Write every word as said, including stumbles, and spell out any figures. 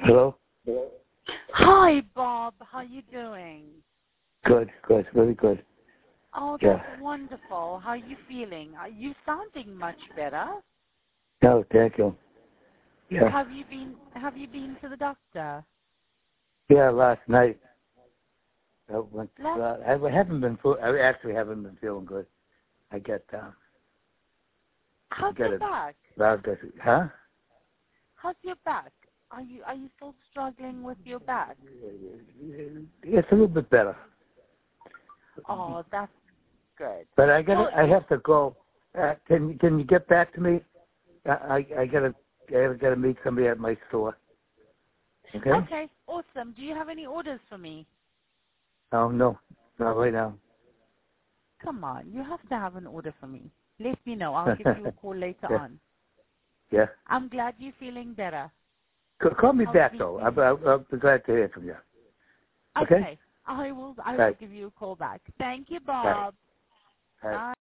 Hello? Hi, Bob. How you doing? Good, good, really good. Oh, that's Yeah. wonderful. How are you feeling? Are you sounding much better? No, thank you. Yeah. Have you been Have you been to the doctor? Yeah, last night. I went, Last, uh, I haven't been, feel- I actually haven't been feeling good. I get, uh, I how's get your a, back? loud, huh? How's your back? Are you Are you still struggling with your back? It's a little bit better. Oh, that's good. But I gotta, Well, I have to go. Uh, can, can you get back to me? I, I, I gotta, I gotta meet somebody at my store. Okay? okay, awesome. Do you have any orders for me? Oh, no. Not right now. Come on, you have to have an order for me. Let me know. I'll give you a call later yeah. on. Yeah. I'm glad you're feeling better. C- Call me I'll back, speak though. to I'll, you. I'll, I'll be glad to hear from you. Okay? Okay. I will I will Right. give you a call back. Thank you, Right. Bob. Right. Bye.